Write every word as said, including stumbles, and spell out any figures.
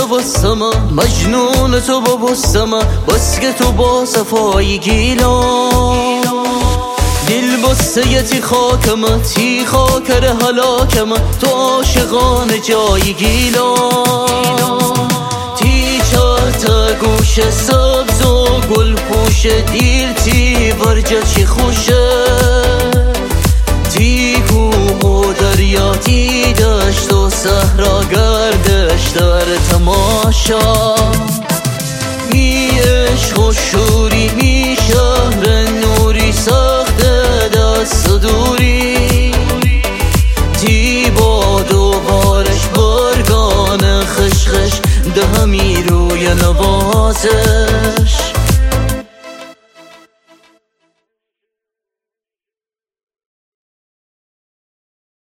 واسه من، مجنون تو با واسه من، بس که تو با صفایی گیلان دل بسته تی خاکم تی خاکر حلاکم تو عاشقان جای گیلان تی چارت گوش سبز و گل پوش دیر تی ورجا چی خوشه تی کوه و دریا تی دشت و صحرا گردش در تماشا می عشق و شوری می شهر نوری سخت دست و دوری تی باد و بارش بارگان خشخش ده همی روی نوازش